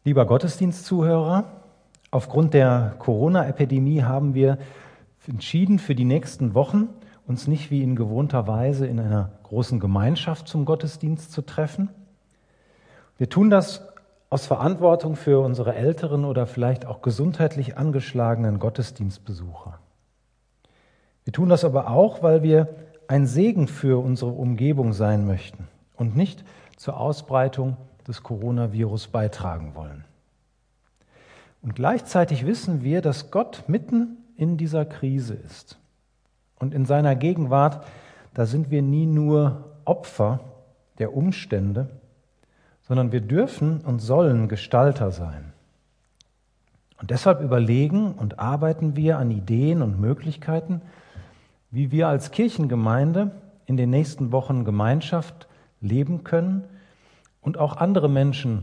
Lieber Gottesdienstzuhörer, aufgrund der Corona-Epidemie haben wir entschieden, für die nächsten Wochen uns nicht wie in gewohnter Weise in einer großen Gemeinschaft zum Gottesdienst zu treffen. Wir tun das aus Verantwortung für unsere älteren oder vielleicht auch gesundheitlich angeschlagenen Gottesdienstbesucher. Wir tun das aber auch, weil wir ein Segen für unsere Umgebung sein möchten und nicht zur Ausbreitung des Coronavirus beitragen wollen. Und gleichzeitig wissen wir, dass Gott mitten in dieser Krise ist. Und in seiner Gegenwart, da sind wir nie nur Opfer der Umstände, sondern wir dürfen und sollen Gestalter sein. Und deshalb überlegen und arbeiten wir an Ideen und Möglichkeiten, wie wir als Kirchengemeinde in den nächsten Wochen Gemeinschaft leben können und auch andere Menschen,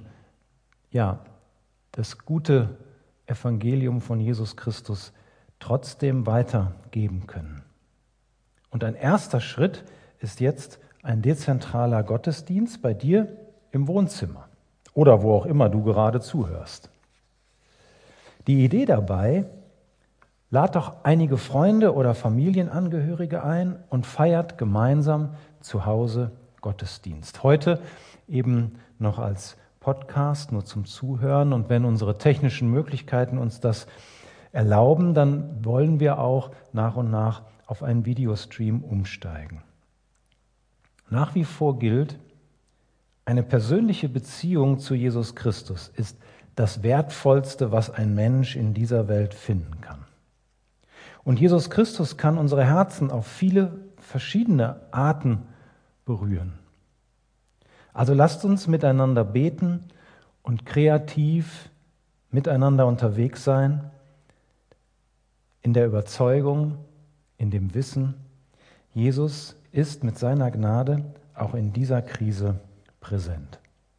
das gute Evangelium von Jesus Christus trotzdem weitergeben können. Und ein erster Schritt ist jetzt ein dezentraler Gottesdienst bei dir im Wohnzimmer oder wo auch immer du gerade zuhörst. Die Idee dabei: Lad doch einige Freunde oder Familienangehörige ein und feiert gemeinsam zu Hause Gottesdienst. Heute eben noch als Podcast, nur zum Zuhören. Und wenn unsere technischen Möglichkeiten uns das erlauben, dann wollen wir auch nach und nach auf einen Videostream umsteigen. Nach wie vor gilt, eine persönliche Beziehung zu Jesus Christus ist das Wertvollste, was ein Mensch in dieser Welt finden kann. Und Jesus Christus kann unsere Herzen auf viele verschiedene Arten berühren. Also lasst uns miteinander beten und kreativ miteinander unterwegs sein, in der Überzeugung, in dem Wissen, Jesus ist mit seiner Gnade auch in dieser Krise präsent.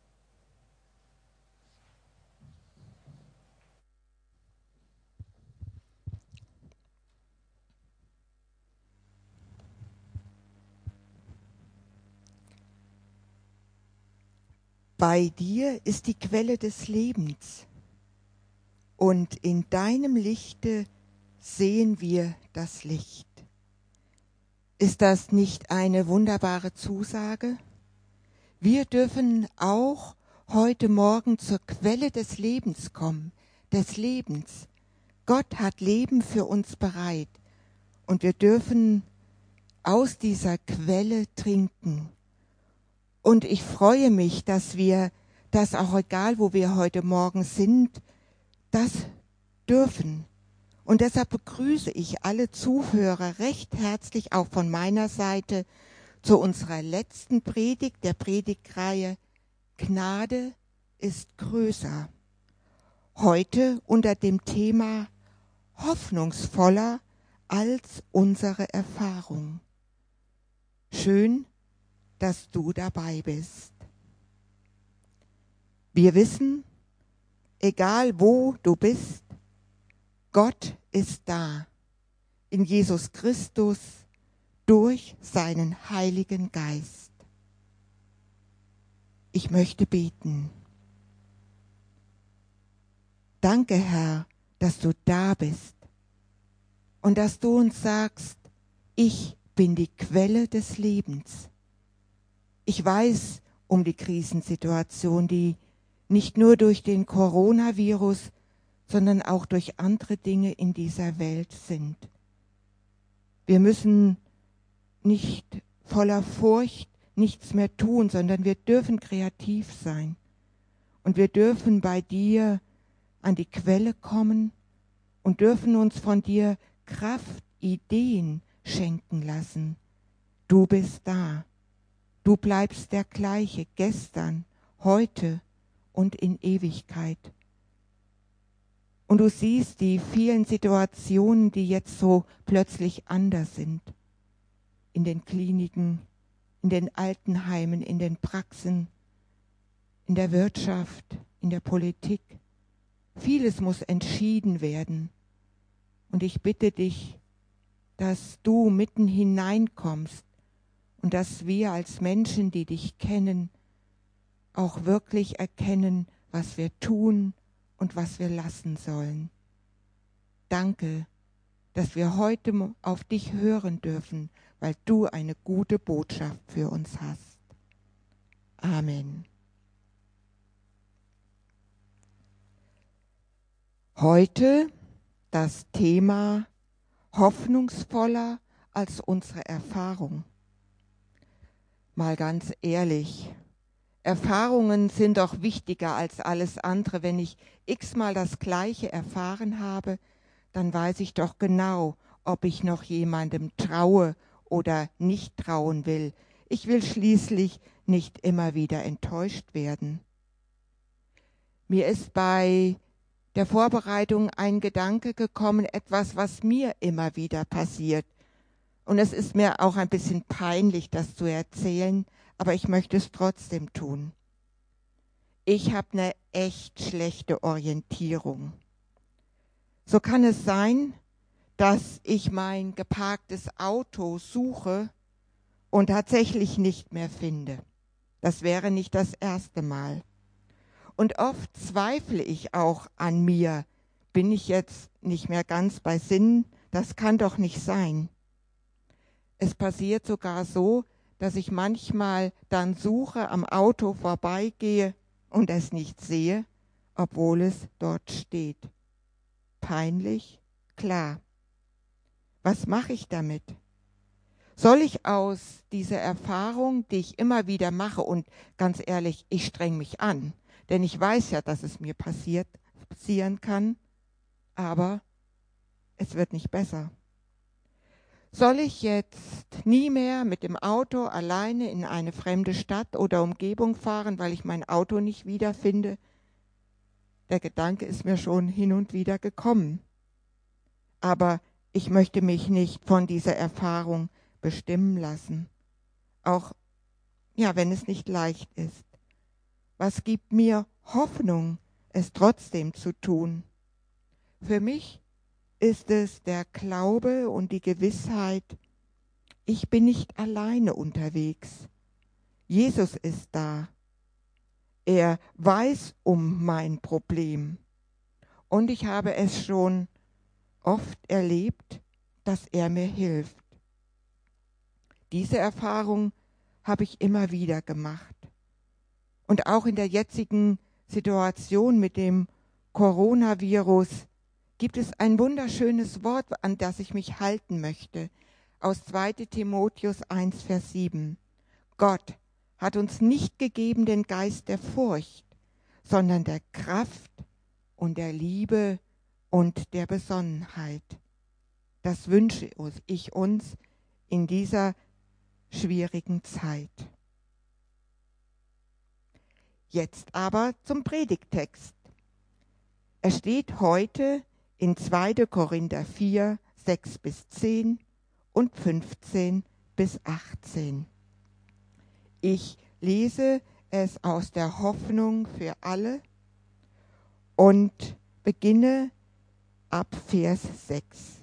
Bei dir ist die Quelle des Lebens, und in deinem Lichte sehen wir das Licht. Ist das nicht eine wunderbare Zusage? Wir dürfen auch heute Morgen zur Quelle des Lebens kommen, des Lebens. Gott hat Leben für uns bereit, und wir dürfen aus dieser Quelle trinken. Und ich freue mich, dass wir das auch, egal wo wir heute Morgen sind, das dürfen. Und deshalb begrüße ich alle Zuhörer recht herzlich, auch von meiner Seite, zu unserer letzten Predigt, der Predigtreihe Gnade ist größer. Heute unter dem Thema hoffnungsvoller als unsere Erfahrung. Schön, dass du dabei bist. Wir wissen, egal wo du bist, Gott ist da, in Jesus Christus, durch seinen Heiligen Geist. Ich möchte beten. Danke, Herr, dass du da bist und dass du uns sagst, ich bin die Quelle des Lebens. Ich weiß um die Krisensituation, die nicht nur durch den Coronavirus, sondern auch durch andere Dinge in dieser Welt sind. Wir müssen nicht voller Furcht nichts mehr tun, sondern wir dürfen kreativ sein. Und wir dürfen bei dir an die Quelle kommen und dürfen uns von dir Kraft, Ideen schenken lassen. Du bist da. Du bleibst der gleiche gestern, heute und in Ewigkeit. Und du siehst die vielen Situationen, die jetzt so plötzlich anders sind. In den Kliniken, in den Altenheimen, in den Praxen, in der Wirtschaft, in der Politik. Vieles muss entschieden werden. Und ich bitte dich, dass du mitten hineinkommst und dass wir als Menschen, die dich kennen, auch wirklich erkennen, was wir tun und was wir lassen sollen. Danke, dass wir heute auf dich hören dürfen, weil du eine gute Botschaft für uns hast. Amen. Heute das Thema hoffnungsvoller als unsere Erfahrung. Mal ganz ehrlich, Erfahrungen sind doch wichtiger als alles andere. Wenn ich x-mal das Gleiche erfahren habe, dann weiß ich doch genau, ob ich noch jemandem traue oder nicht trauen will. Ich will schließlich nicht immer wieder enttäuscht werden. Mir ist bei der Vorbereitung ein Gedanke gekommen, etwas, was mir immer wieder passiert. Und es ist mir auch ein bisschen peinlich, das zu erzählen, aber ich möchte es trotzdem tun. Ich habe eine echt schlechte Orientierung. So kann es sein, dass ich mein geparktes Auto suche und tatsächlich nicht mehr finde. Das wäre nicht das erste Mal. Und oft zweifle ich auch an mir. Bin ich jetzt nicht mehr ganz bei Sinn? Das kann doch nicht sein. Es passiert sogar so, dass ich manchmal dann suche, am Auto vorbeigehe und es nicht sehe, obwohl es dort steht. Peinlich? Klar. Was mache ich damit? Soll ich aus dieser Erfahrung, die ich immer wieder mache, und ganz ehrlich, ich streng mich an, denn ich weiß ja, dass es mir passieren kann, aber es wird nicht besser. Soll ich jetzt nie mehr mit dem Auto alleine in eine fremde Stadt oder Umgebung fahren, weil ich mein Auto nicht wiederfinde? Der Gedanke ist mir schon hin und wieder gekommen. Aber ich möchte mich nicht von dieser Erfahrung bestimmen lassen. Auch, ja, wenn es nicht leicht ist. Was gibt mir Hoffnung, es trotzdem zu tun? Für mich ist es der Glaube und die Gewissheit, ich bin nicht alleine unterwegs. Jesus ist da. Er weiß um mein Problem. Und ich habe es schon oft erlebt, dass er mir hilft. Diese Erfahrung habe ich immer wieder gemacht. Und auch in der jetzigen Situation mit dem Coronavirus gibt es ein wunderschönes Wort, an das ich mich halten möchte, aus 2. Timotheus 1, Vers 7. Gott hat uns nicht gegeben den Geist der Furcht, sondern der Kraft und der Liebe und der Besonnenheit. Das wünsche ich uns in dieser schwierigen Zeit. Jetzt aber zum Predigttext. Er steht heute in 2. Korinther 4, 6 bis 10 und 15 bis 18. Ich lese es aus der Hoffnung für alle und beginne ab Vers 6.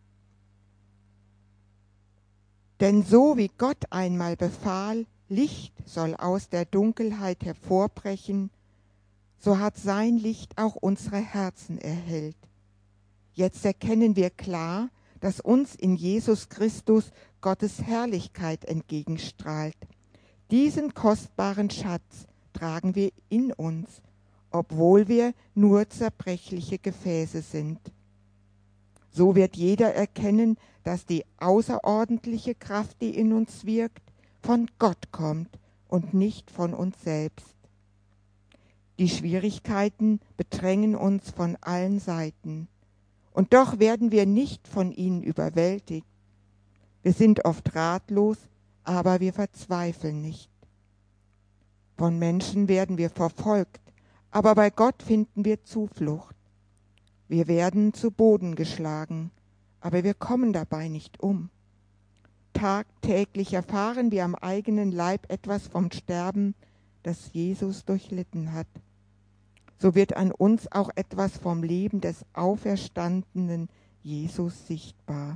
Denn so wie Gott einmal befahl, Licht soll aus der Dunkelheit hervorbrechen, so hat sein Licht auch unsere Herzen erhellt. Jetzt erkennen wir klar, dass uns in Jesus Christus Gottes Herrlichkeit entgegenstrahlt. Diesen kostbaren Schatz tragen wir in uns, obwohl wir nur zerbrechliche Gefäße sind. So wird jeder erkennen, dass die außerordentliche Kraft, die in uns wirkt, von Gott kommt und nicht von uns selbst. Die Schwierigkeiten bedrängen uns von allen Seiten. Und doch werden wir nicht von ihnen überwältigt. Wir sind oft ratlos, aber wir verzweifeln nicht. Von Menschen werden wir verfolgt, aber bei Gott finden wir Zuflucht. Wir werden zu Boden geschlagen, aber wir kommen dabei nicht um. Tagtäglich erfahren wir am eigenen Leib etwas vom Sterben, das Jesus durchlitten hat. So wird an uns auch etwas vom Leben des auferstandenen Jesus sichtbar.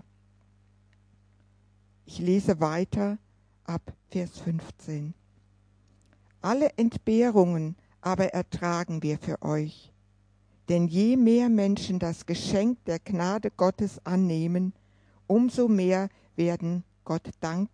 Ich lese weiter ab Vers 15. Alle Entbehrungen, aber ertragen wir für euch. Denn je mehr Menschen das Geschenk der Gnade Gottes annehmen, umso mehr werden Gott danken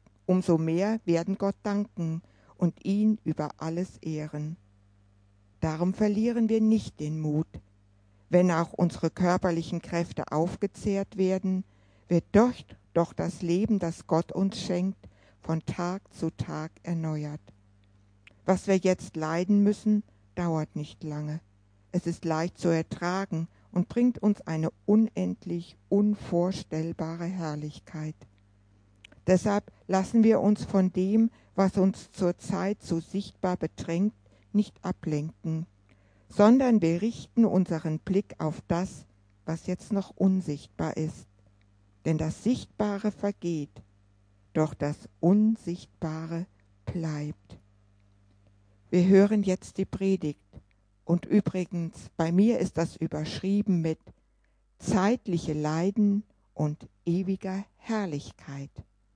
und ihn über alles ehren. Darum verlieren wir nicht den Mut. Wenn auch unsere körperlichen Kräfte aufgezehrt werden, wird doch das Leben, das Gott uns schenkt, von Tag zu Tag erneuert. Was wir jetzt leiden müssen, dauert nicht lange. Es ist leicht zu ertragen und bringt uns eine unendlich unvorstellbare Herrlichkeit. Deshalb lassen wir uns von dem, was uns zurzeit so sichtbar bedrängt, nicht ablenken, sondern wir richten unseren Blick auf das, was jetzt noch unsichtbar ist. Denn das Sichtbare vergeht, doch das Unsichtbare bleibt. Wir hören jetzt die Predigt. Und übrigens, bei mir ist das überschrieben mit zeitliche Leiden und ewiger Herrlichkeit.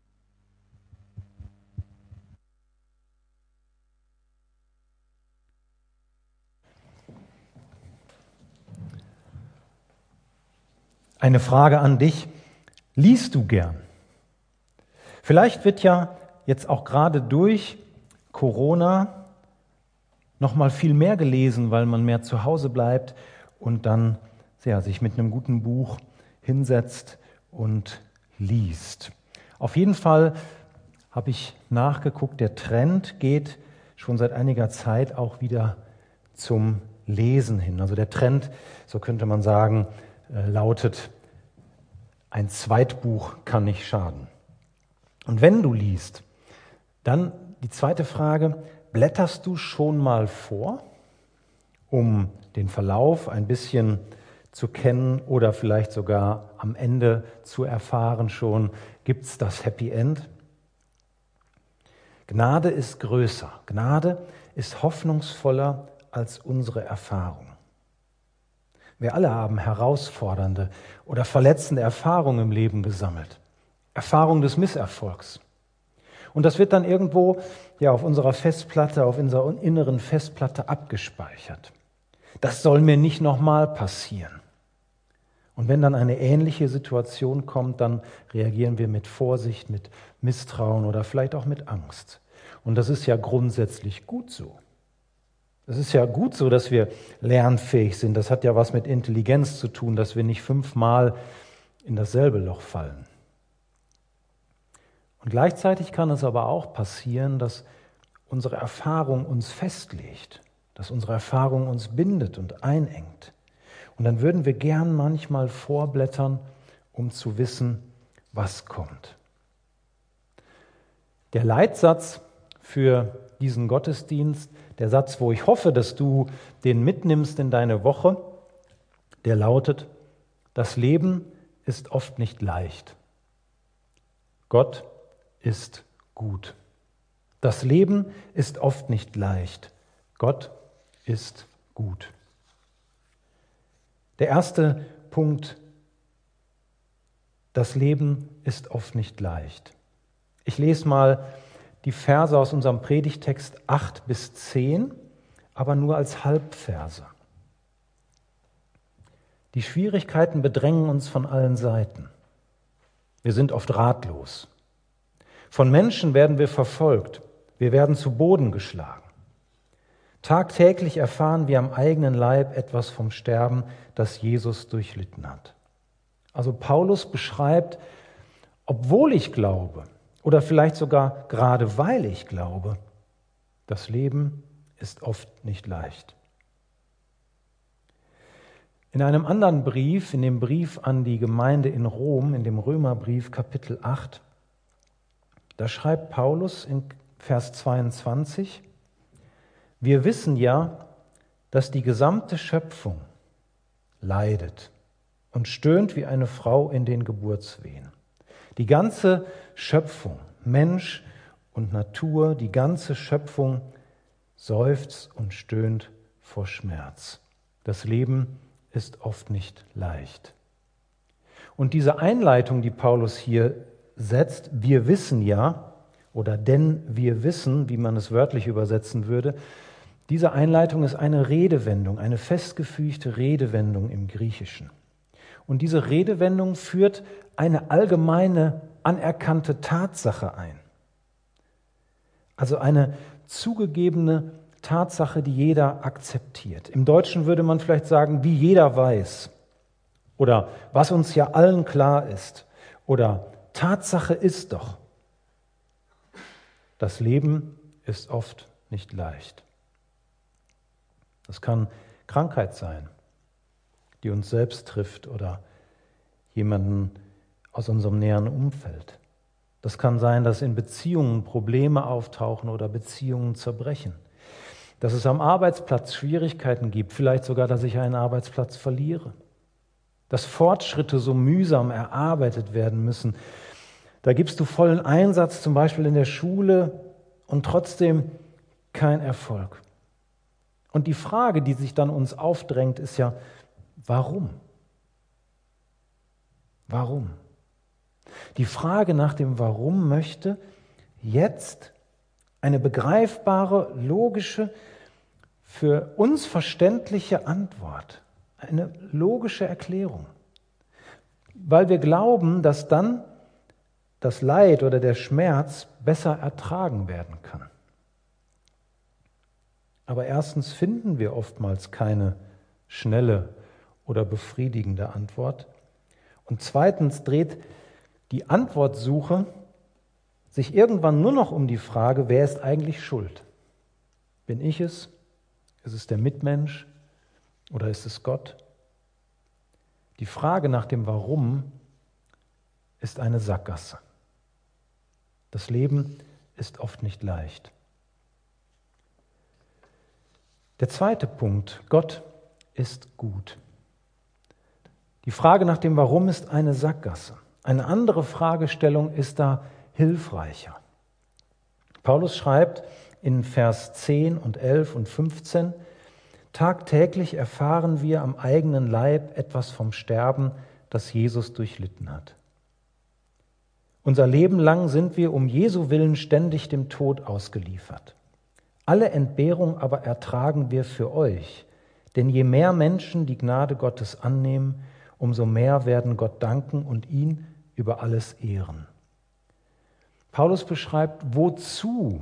Eine Frage an dich. Liest du gern? Vielleicht wird ja jetzt auch gerade durch Corona noch mal viel mehr gelesen, weil man mehr zu Hause bleibt und dann sich mit einem guten Buch hinsetzt und liest. Auf jeden Fall habe ich nachgeguckt, der Trend geht schon seit einiger Zeit auch wieder zum Lesen hin. Also der Trend, so könnte man sagen, lautet, ein Zweitbuch kann nicht schaden. Und wenn du liest, dann die zweite Frage, blätterst du schon mal vor, um den Verlauf ein bisschen zu kennen oder vielleicht sogar am Ende zu erfahren schon, gibt es das Happy End? Gnade ist größer. Gnade ist hoffnungsvoller als unsere Erfahrung. Wir alle haben herausfordernde oder verletzende Erfahrungen im Leben gesammelt. Erfahrung des Misserfolgs. Und das wird dann irgendwo auf unserer Festplatte, auf unserer inneren Festplatte abgespeichert. Das soll mir nicht nochmal passieren. Und wenn dann eine ähnliche Situation kommt, dann reagieren wir mit Vorsicht, mit Misstrauen oder vielleicht auch mit Angst. Und das ist ja grundsätzlich gut so. Es ist ja gut so, dass wir lernfähig sind. Das hat ja was mit Intelligenz zu tun, dass wir nicht 5-mal in dasselbe Loch fallen. Und gleichzeitig kann es aber auch passieren, dass unsere Erfahrung uns festlegt, dass unsere Erfahrung uns bindet und einengt. Und dann würden wir gern manchmal vorblättern, um zu wissen, was kommt. Der Leitsatz für diesen Gottesdienst, der Satz, wo ich hoffe, dass du den mitnimmst in deine Woche, der lautet, das Leben ist oft nicht leicht. Gott ist gut. Das Leben ist oft nicht leicht. Gott ist gut. Der erste Punkt, das Leben ist oft nicht leicht. Ich lese mal die Verse aus unserem Predigtext 8-10, aber nur als Halbverse. Die Schwierigkeiten bedrängen uns von allen Seiten. Wir sind oft ratlos. Von Menschen werden wir verfolgt. Wir werden zu Boden geschlagen. Tagtäglich erfahren wir am eigenen Leib etwas vom Sterben, das Jesus durchlitten hat. Also Paulus beschreibt, obwohl ich glaube, oder vielleicht sogar gerade weil ich glaube, das Leben ist oft nicht leicht. In einem anderen Brief, in dem Brief an die Gemeinde in Rom, in dem Römerbrief Kapitel 8, da schreibt Paulus in Vers 22, wir wissen ja, dass die gesamte Schöpfung leidet und stöhnt wie eine Frau in den Geburtswehen. Die ganze Schöpfung, Mensch und Natur, die ganze Schöpfung seufzt und stöhnt vor Schmerz. Das Leben ist oft nicht leicht. Und diese Einleitung, die Paulus hier setzt, wir wissen ja, oder denn wir wissen, wie man es wörtlich übersetzen würde, Diese Einleitung ist eine Redewendung, eine festgefügte Redewendung im Griechischen. Und diese Redewendung führt eine allgemeine, anerkannte Tatsache ein. Also eine zugegebene Tatsache, die jeder akzeptiert. Im Deutschen würde man vielleicht sagen, wie jeder weiß. Oder was uns ja allen klar ist. Oder Tatsache ist doch. Das Leben ist oft nicht leicht. Das kann Krankheit sein, die uns selbst trifft oder jemanden aus unserem näheren Umfeld. Das kann sein, dass in Beziehungen Probleme auftauchen oder Beziehungen zerbrechen. Dass es am Arbeitsplatz Schwierigkeiten gibt, vielleicht sogar, dass ich einen Arbeitsplatz verliere. Dass Fortschritte so mühsam erarbeitet werden müssen. Da gibst du vollen Einsatz, zum Beispiel in der Schule, und trotzdem kein Erfolg. Und die Frage, die sich dann uns aufdrängt, ist ja, warum? Warum? Die Frage nach dem Warum möchte jetzt eine begreifbare, logische, für uns verständliche Antwort, eine logische Erklärung. Weil wir glauben, dass dann das Leid oder der Schmerz besser ertragen werden kann. Aber erstens finden wir oftmals keine schnelle oder befriedigende Antwort. Und zweitens dreht die Antwortsuche sich irgendwann nur noch um die Frage, wer ist eigentlich schuld? Bin ich es? Ist es der Mitmensch? Oder ist es Gott? Die Frage nach dem Warum ist eine Sackgasse. Das Leben ist oft nicht leicht. Der zweite Punkt, Gott ist gut. Die Frage nach dem Warum ist eine Sackgasse. Eine andere Fragestellung ist da hilfreicher. Paulus schreibt in Vers 10 und 11 und 15, tagtäglich erfahren wir am eigenen Leib etwas vom Sterben, das Jesus durchlitten hat. Unser Leben lang sind wir um Jesu Willen ständig dem Tod ausgeliefert. Alle Entbehrung aber ertragen wir für euch, denn je mehr Menschen die Gnade Gottes annehmen, umso mehr werden Gott danken und ihn über alles ehren. Paulus beschreibt, wozu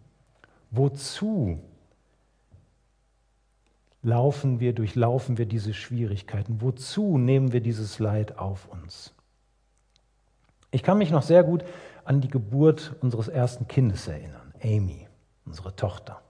durchlaufen wir diese Schwierigkeiten, wozu nehmen wir dieses Leid auf uns. Ich kann mich noch sehr gut an die Geburt unseres ersten Kindes erinnern, Amy, unsere Tochter.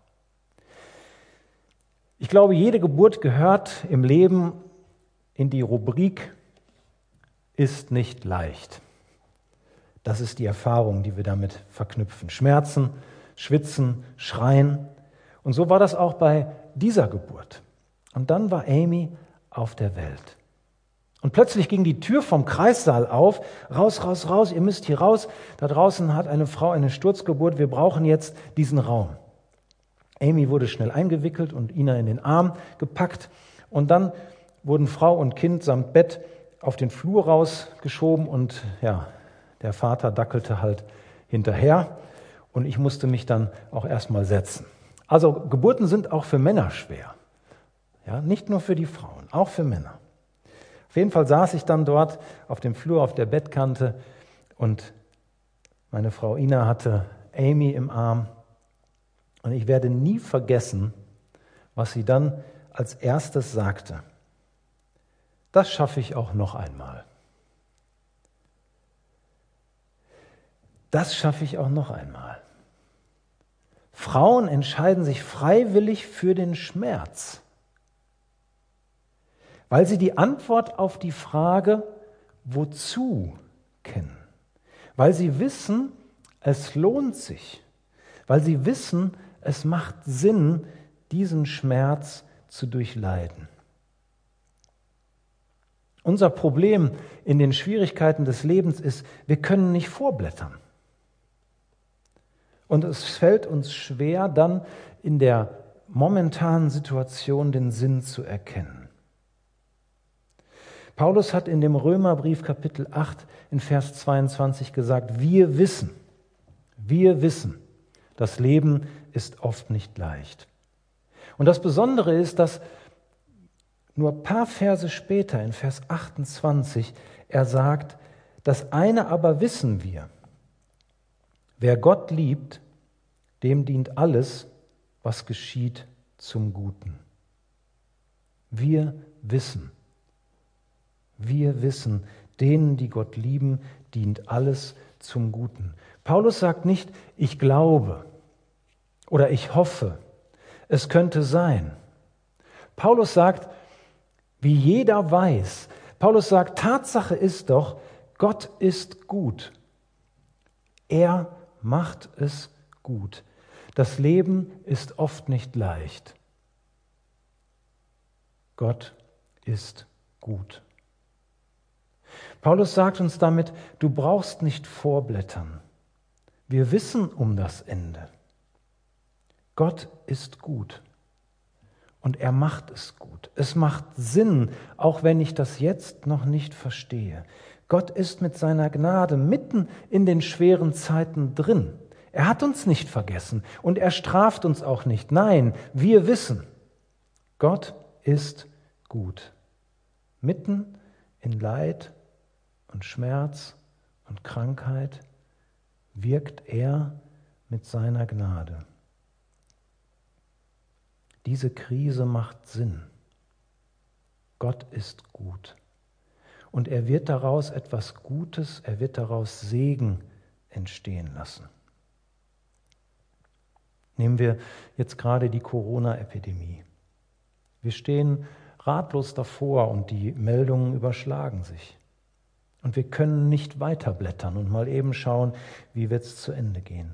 Ich glaube, jede Geburt gehört im Leben in die Rubrik ist nicht leicht. Das ist die Erfahrung, die wir damit verknüpfen. Schmerzen, Schwitzen, Schreien. Und so war das auch bei dieser Geburt. Und dann war Amy auf der Welt. Und plötzlich ging die Tür vom Kreissaal auf. Raus, raus, raus, ihr müsst hier raus. Da draußen hat eine Frau eine Sturzgeburt. Wir brauchen jetzt diesen Raum. Amy wurde schnell eingewickelt und Ina in den Arm gepackt. Und dann wurden Frau und Kind samt Bett auf den Flur rausgeschoben. Und ja, der Vater dackelte halt hinterher. Und ich musste mich dann auch erstmal setzen. Also Geburten sind auch für Männer schwer. Ja, nicht nur für die Frauen, auch für Männer. Auf jeden Fall saß ich dann dort auf dem Flur auf der Bettkante und meine Frau Ina hatte Amy im Arm. Und ich werde nie vergessen, was sie dann als erstes sagte. Das schaffe ich auch noch einmal. Das schaffe ich auch noch einmal. Frauen entscheiden sich freiwillig für den Schmerz, weil sie die Antwort auf die Frage, wozu, kennen. Weil sie wissen, es lohnt sich. Weil sie wissen, es macht Sinn, diesen Schmerz zu durchleiden. Unser Problem in den Schwierigkeiten des Lebens ist, wir können nicht vorblättern. Und es fällt uns schwer, dann in der momentanen Situation den Sinn zu erkennen. Paulus hat in dem Römerbrief Kapitel 8 in Vers 22 gesagt, wir wissen, das Leben ist oft nicht leicht. Und das Besondere ist, dass nur ein paar Verse später, in Vers 28, er sagt, das eine aber wissen wir, wer Gott liebt, dem dient alles, was geschieht, zum Guten. Wir wissen, denen, die Gott lieben, dient alles zum Guten. Paulus sagt nicht, ich glaube oder ich hoffe, es könnte sein. Paulus sagt, wie jeder weiß, Paulus sagt, Tatsache ist doch, Gott ist gut. Er macht es gut. Das Leben ist oft nicht leicht. Gott ist gut. Paulus sagt uns damit, du brauchst nicht vorblättern. Wir wissen um das Ende. Gott ist gut. Und er macht es gut. Es macht Sinn, auch wenn ich das jetzt noch nicht verstehe. Gott ist mit seiner Gnade mitten in den schweren Zeiten drin. Er hat uns nicht vergessen und er straft uns auch nicht. Nein, wir wissen, Gott ist gut. Mitten in Leid und Schmerz und Krankheit wirkt er mit seiner Gnade. Diese Krise macht Sinn. Gott ist gut. Und er wird daraus etwas Gutes, er wird daraus Segen entstehen lassen. Nehmen wir jetzt gerade die Corona-Epidemie. Wir stehen ratlos davor und die Meldungen überschlagen sich. Und wir können nicht weiterblättern und mal eben schauen, wie wird es zu Ende gehen.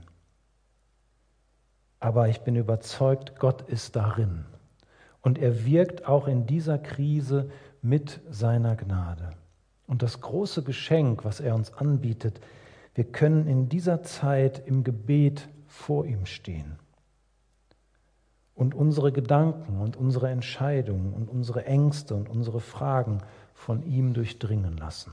Aber ich bin überzeugt, Gott ist darin. Und er wirkt auch in dieser Krise mit seiner Gnade. Und das große Geschenk, was er uns anbietet, wir können in dieser Zeit im Gebet vor ihm stehen und unsere Gedanken und unsere Entscheidungen und unsere Ängste und unsere Fragen von ihm durchdringen lassen.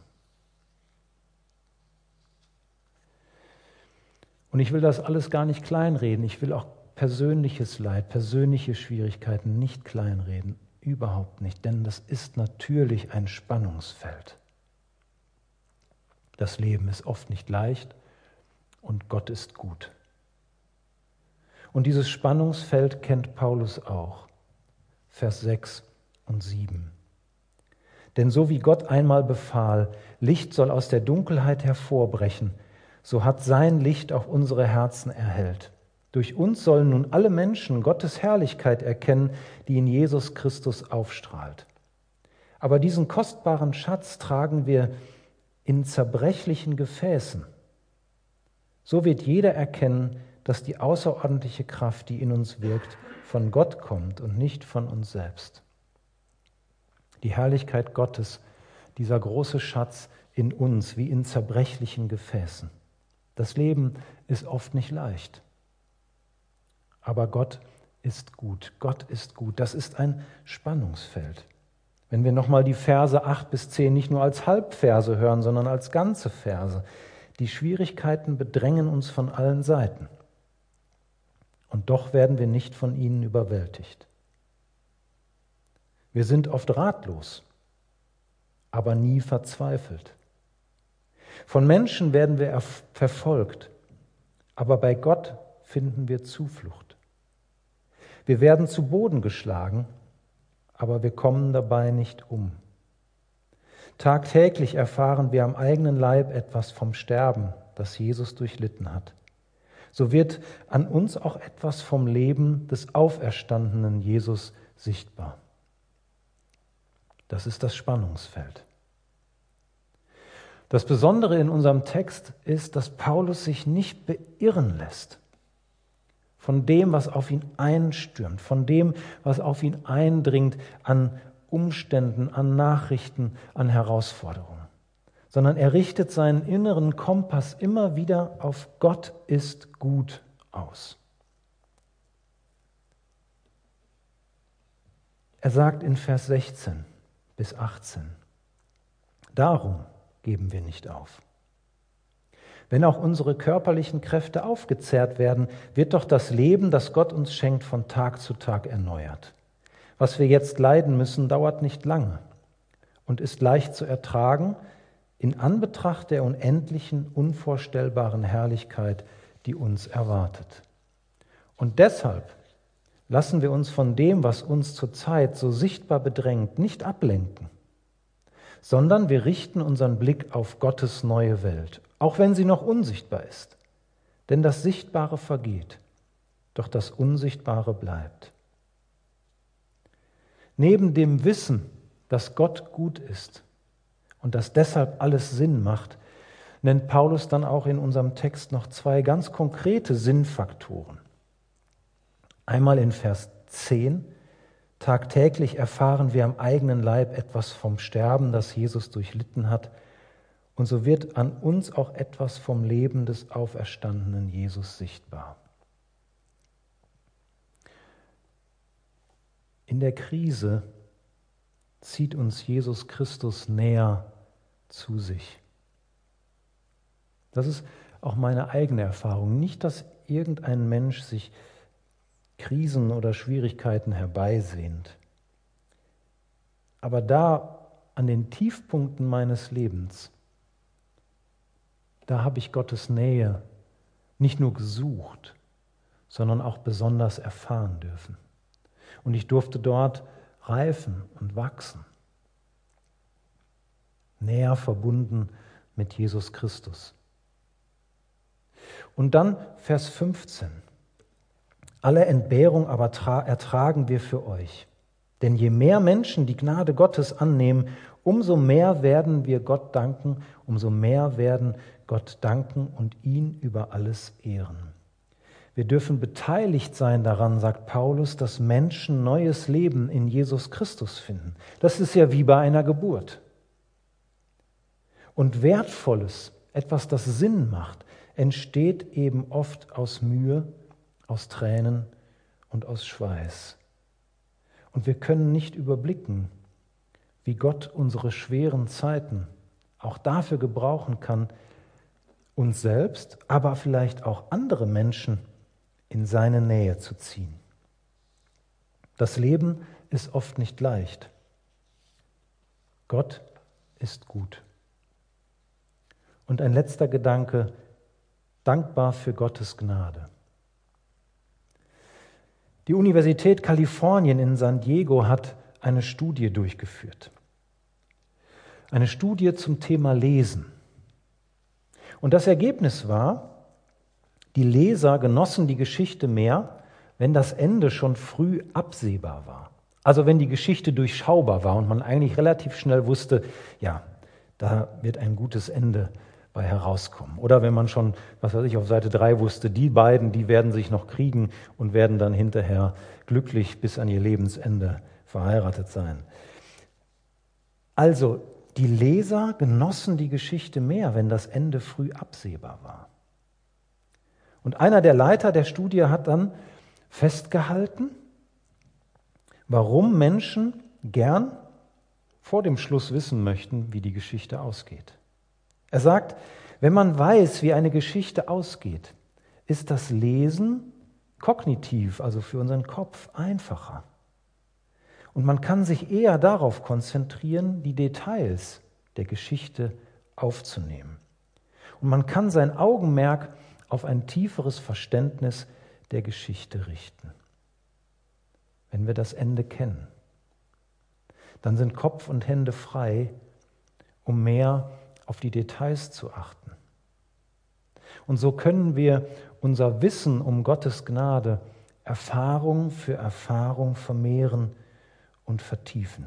Und ich will das alles gar nicht kleinreden. Ich will auch persönliches Leid, persönliche Schwierigkeiten nicht kleinreden. Überhaupt nicht, denn das ist natürlich ein Spannungsfeld. Das Leben ist oft nicht leicht und Gott ist gut. Und dieses Spannungsfeld kennt Paulus auch. Vers 6 und 7. Denn so wie Gott einmal befahl, Licht soll aus der Dunkelheit hervorbrechen, so hat sein Licht auch unsere Herzen erhellt. Durch uns sollen nun alle Menschen Gottes Herrlichkeit erkennen, die in Jesus Christus aufstrahlt. Aber diesen kostbaren Schatz tragen wir in zerbrechlichen Gefäßen. So wird jeder erkennen, dass die außerordentliche Kraft, die in uns wirkt, von Gott kommt und nicht von uns selbst. Die Herrlichkeit Gottes, dieser große Schatz in uns, wie in zerbrechlichen Gefäßen. Das Leben ist oft nicht leicht. Aber Gott ist gut. Gott ist gut. Das ist ein Spannungsfeld. Wenn wir nochmal die Verse 8 bis 10 nicht nur als Halbverse hören, sondern als ganze Verse. Die Schwierigkeiten bedrängen uns von allen Seiten. Und doch werden wir nicht von ihnen überwältigt. Wir sind oft ratlos, aber nie verzweifelt. Von Menschen werden wir verfolgt, aber bei Gott finden wir Zuflucht. Wir werden zu Boden geschlagen, aber wir kommen dabei nicht um. Tagtäglich erfahren wir am eigenen Leib etwas vom Sterben, das Jesus durchlitten hat. So wird an uns auch etwas vom Leben des auferstandenen Jesus sichtbar. Das ist das Spannungsfeld. Das Besondere in unserem Text ist, dass Paulus sich nicht beirren lässt von dem, was auf ihn einstürmt, von dem, was auf ihn eindringt an Umständen, an Nachrichten, an Herausforderungen, sondern er richtet seinen inneren Kompass immer wieder auf Gott ist gut aus. Er sagt in Vers 16 bis 18, darum geben wir nicht auf. Wenn auch unsere körperlichen Kräfte aufgezehrt werden, wird doch das Leben, das Gott uns schenkt, von Tag zu Tag erneuert. Was wir jetzt leiden müssen, dauert nicht lange und ist leicht zu ertragen in Anbetracht der unendlichen, unvorstellbaren Herrlichkeit, die uns erwartet. Und deshalb lassen wir uns von dem, was uns zurzeit so sichtbar bedrängt, nicht ablenken, sondern wir richten unseren Blick auf Gottes neue Welt, auch wenn sie noch unsichtbar ist. Denn das Sichtbare vergeht, doch das Unsichtbare bleibt. Neben dem Wissen, dass Gott gut ist und dass deshalb alles Sinn macht, nennt Paulus dann auch in unserem Text noch zwei ganz konkrete Sinnfaktoren. Einmal in Vers 10: Tagtäglich erfahren wir am eigenen Leib etwas vom Sterben, das Jesus durchlitten hat, und so wird an uns auch etwas vom Leben des auferstandenen Jesus sichtbar. In der Krise zieht uns Jesus Christus näher zu sich. Das ist auch meine eigene Erfahrung. Nicht, dass irgendein Mensch sich Krisen oder Schwierigkeiten herbeisehnt. Aber da an den Tiefpunkten meines Lebens, da habe ich Gottes Nähe nicht nur gesucht, sondern auch besonders erfahren dürfen. Und ich durfte dort reifen und wachsen. Näher verbunden mit Jesus Christus. Und dann Vers 15. Alle Entbehrung aber ertragen wir für euch. Denn je mehr Menschen die Gnade Gottes annehmen, umso mehr werden wir Gott danken, umso mehr werden Gott danken und ihn über alles ehren. Wir dürfen beteiligt sein daran, sagt Paulus, dass Menschen neues Leben in Jesus Christus finden. Das ist ja wie bei einer Geburt. Und Wertvolles, etwas, das Sinn macht, entsteht eben oft aus Mühe, aus Tränen und aus Schweiß. Und wir können nicht überblicken, wie Gott unsere schweren Zeiten auch dafür gebrauchen kann, uns selbst, aber vielleicht auch andere Menschen in seine Nähe zu ziehen. Das Leben ist oft nicht leicht. Gott ist gut. Und ein letzter Gedanke: dankbar für Gottes Gnade. Die Universität Kalifornien in San Diego hat eine Studie durchgeführt. Eine Studie zum Thema Lesen. Und das Ergebnis war, die Leser genossen die Geschichte mehr, wenn das Ende schon früh absehbar war. Also wenn die Geschichte durchschaubar war und man eigentlich relativ schnell wusste, ja, da wird ein gutes Ende bei herauskommen. Oder wenn man schon, was weiß ich, auf Seite 3 wusste, die beiden, die werden sich noch kriegen und werden dann hinterher glücklich bis an ihr Lebensende verheiratet sein. Also, die Leser genossen die Geschichte mehr, wenn das Ende früh absehbar war. Und einer der Leiter der Studie hat dann festgehalten, warum Menschen gern vor dem Schluss wissen möchten, wie die Geschichte ausgeht. Er sagt, wenn man weiß, wie eine Geschichte ausgeht, ist das Lesen kognitiv, also für unseren Kopf, einfacher. Und man kann sich eher darauf konzentrieren, die Details der Geschichte aufzunehmen. Und man kann sein Augenmerk auf ein tieferes Verständnis der Geschichte richten. Wenn wir das Ende kennen, dann sind Kopf und Hände frei, um mehr auf die Details zu achten. Und so können wir unser Wissen um Gottes Gnade Erfahrung für Erfahrung vermehren und vertiefen.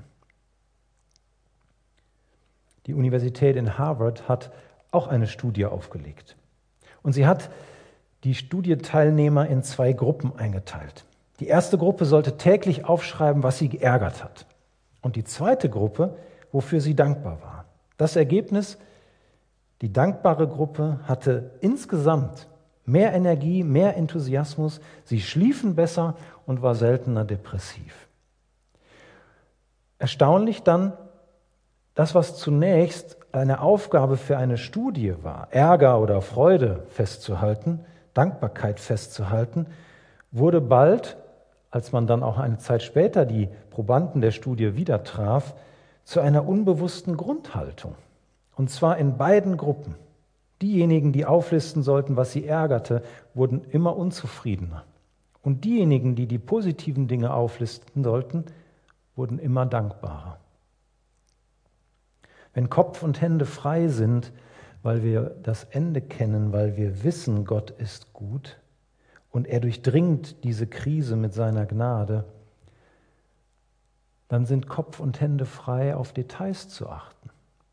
Die Universität in Harvard hat auch eine Studie aufgelegt. Und sie hat die Studienteilnehmer in 2 Gruppen eingeteilt. Die erste Gruppe sollte täglich aufschreiben, was sie geärgert hat. Und die zweite Gruppe, wofür sie dankbar war. Das Ergebnis: die dankbare Gruppe hatte insgesamt mehr Energie, mehr Enthusiasmus, sie schliefen besser und war seltener depressiv. Erstaunlich dann, Das, was zunächst eine Aufgabe für eine Studie war, Ärger oder Freude festzuhalten, Dankbarkeit festzuhalten, wurde bald, als man dann auch eine Zeit später die Probanden der Studie wieder traf, zu einer unbewussten Grundhaltung. Und zwar in beiden Gruppen. Diejenigen, die auflisten sollten, was sie ärgerte, wurden immer unzufriedener. Und diejenigen, die die positiven Dinge auflisten sollten, wurden immer dankbarer. Wenn Kopf und Hände frei sind, weil wir das Ende kennen, weil wir wissen, Gott ist gut und er durchdringt diese Krise mit seiner Gnade, dann sind Kopf und Hände frei, auf Details zu achten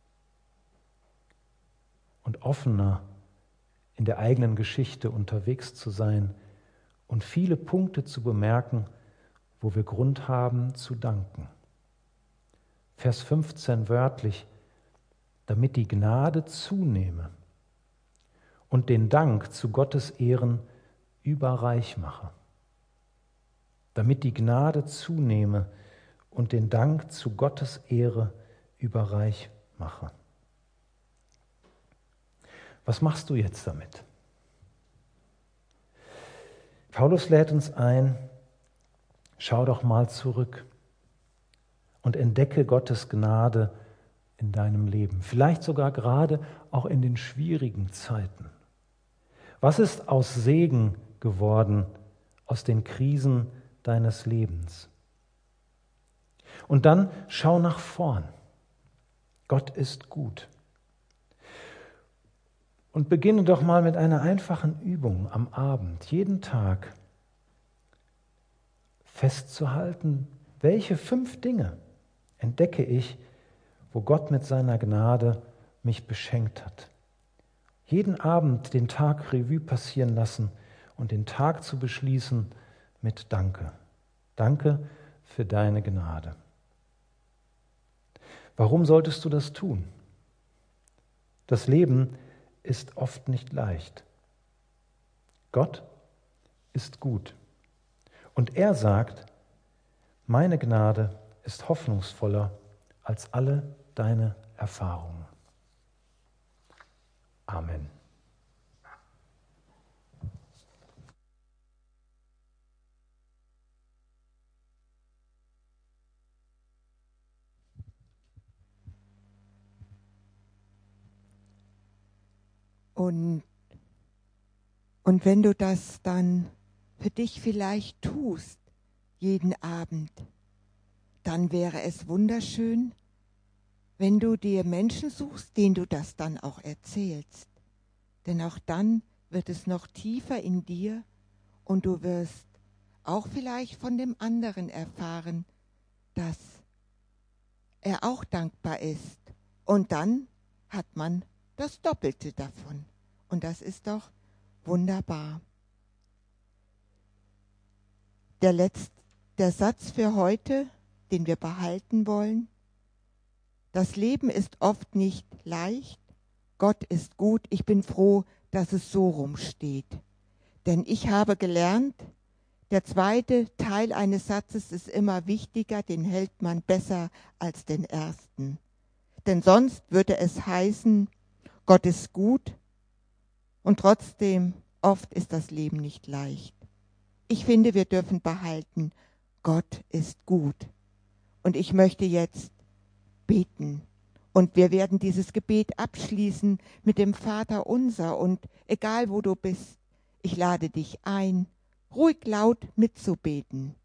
und offener in der eigenen Geschichte unterwegs zu sein und viele Punkte zu bemerken, wo wir Grund haben zu danken. Vers 15 wörtlich: damit die Gnade zunehme und den Dank zu Gottes Ehren überreich mache. Damit die Gnade zunehme und den Dank zu Gottes Ehre überreich mache. Was machst du jetzt damit? Paulus lädt uns ein, schau doch mal zurück und entdecke Gottes Gnade in deinem Leben, vielleicht sogar gerade auch in den schwierigen Zeiten. Was ist aus Segen geworden aus den Krisen deines Lebens? Und dann schau nach vorn. Gott ist gut. Und beginne doch mal mit einer einfachen Übung am Abend, jeden Tag festzuhalten, welche 5 Dinge entdecke ich, wo Gott mit seiner Gnade mich beschenkt hat. Jeden Abend den Tag Revue passieren lassen und den Tag zu beschließen mit Danke. Danke für deine Gnade. Warum solltest du das tun? Das Leben ist oft nicht leicht. Gott ist gut. Und er sagt, meine Gnade ist hoffnungsvoller als alle deine Erfahrungen. Amen. Und wenn du das dann für dich vielleicht tust, jeden Abend, dann wäre es wunderschön, wenn du dir Menschen suchst, denen du das dann auch erzählst. Denn auch dann wird es noch tiefer in dir und du wirst auch vielleicht von dem anderen erfahren, dass er auch dankbar ist. Und dann hat man das Doppelte davon. Und das ist doch wunderbar. Der Satz für heute, den wir behalten wollen: Das Leben ist oft nicht leicht, Gott ist gut, ich bin froh, dass es so rumsteht. Denn ich habe gelernt, der zweite Teil eines Satzes ist immer wichtiger, den hält man besser als den ersten. Denn sonst würde es heißen, Gott ist gut und trotzdem oft ist das Leben nicht leicht. Ich finde, wir dürfen behalten, Gott ist gut. Und ich möchte jetzt beten. Und wir werden dieses Gebet abschließen mit dem Vater unser. Und egal wo du bist, ich lade dich ein, ruhig laut mitzubeten.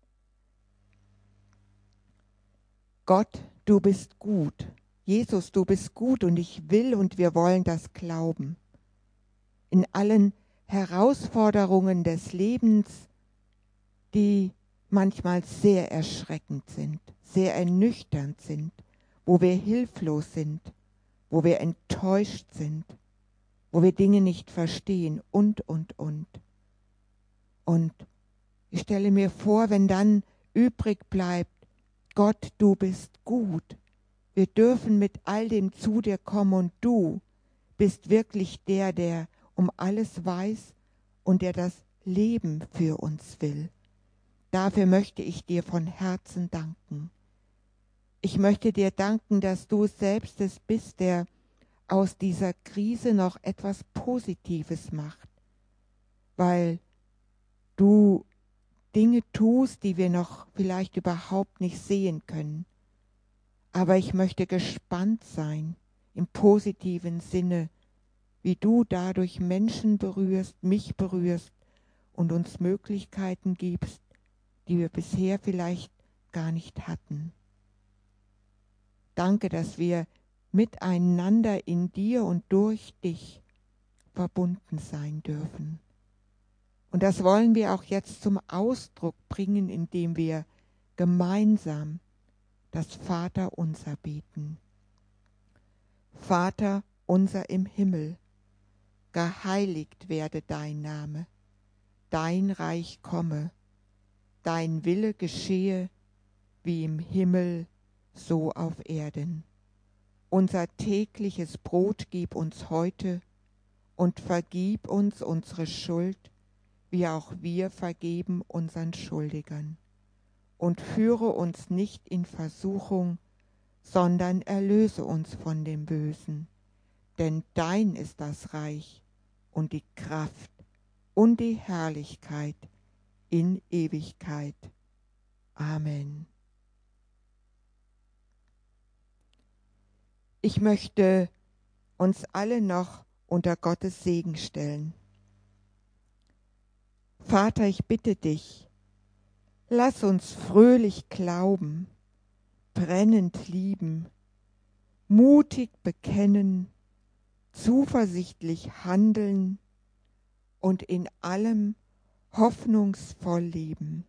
Gott, du bist gut. Jesus, du bist gut und ich will und wir wollen das glauben. In allen Herausforderungen des Lebens, die manchmal sehr erschreckend sind, sehr ernüchternd sind, wo wir hilflos sind, wo wir enttäuscht sind, wo wir Dinge nicht verstehen und. Und ich stelle mir vor, wenn dann übrig bleibt, Gott, du bist gut. Wir dürfen mit all dem zu dir kommen und du bist wirklich der um alles weiß und der das Leben für uns will. Dafür möchte ich dir von Herzen danken. Ich möchte dir danken, dass du selbst es bist, der aus dieser Krise noch etwas Positives macht, weil du Dinge tust, die wir noch vielleicht überhaupt nicht sehen können. Aber ich möchte gespannt sein, im positiven Sinne, wie du dadurch Menschen berührst, mich berührst und uns Möglichkeiten gibst, die wir bisher vielleicht gar nicht hatten. Danke, dass wir miteinander in dir und durch dich verbunden sein dürfen. Und das wollen wir auch jetzt zum Ausdruck bringen, indem wir gemeinsam das Vaterunser beten. Vater unser im Himmel, geheiligt werde dein Name, dein Reich komme, dein Wille geschehe, wie im Himmel, so auf Erden. Unser tägliches Brot gib uns heute und vergib uns unsere Schuld, wie auch wir vergeben unseren Schuldigern. Und führe uns nicht in Versuchung, sondern erlöse uns von dem Bösen. Denn dein ist das Reich und die Kraft und die Herrlichkeit in Ewigkeit. Amen. Ich möchte uns alle noch unter Gottes Segen stellen. Vater, ich bitte dich, lass uns fröhlich glauben, brennend lieben, mutig bekennen, zuversichtlich handeln und in allem hoffnungsvoll leben.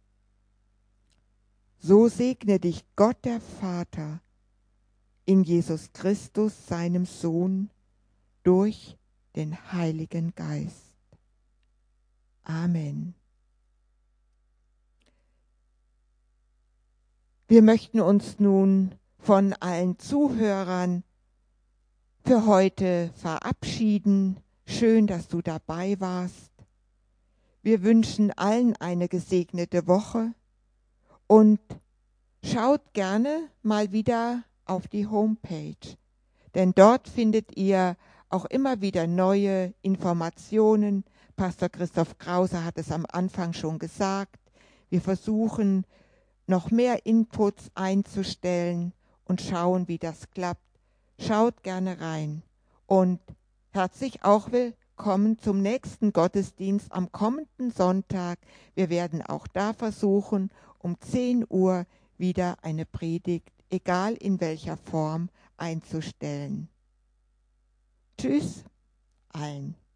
So segne dich Gott der Vater in Jesus Christus, seinem Sohn, durch den Heiligen Geist. Amen. Wir möchten uns nun von allen Zuhörern für heute verabschieden. Schön, dass du dabei warst. Wir wünschen allen eine gesegnete Woche und schaut gerne mal wieder auf die Homepage, denn dort findet ihr auch immer wieder neue Informationen. Pastor Christoph Krause hat es am Anfang schon gesagt. Wir versuchen, noch mehr Inputs einzustellen und schauen, wie das klappt. Schaut gerne rein und herzlich auch willkommen zum nächsten Gottesdienst am kommenden Sonntag. Wir werden auch da versuchen, um 10 Uhr wieder eine Predigt, egal in welcher Form, einzustellen. Tschüss allen.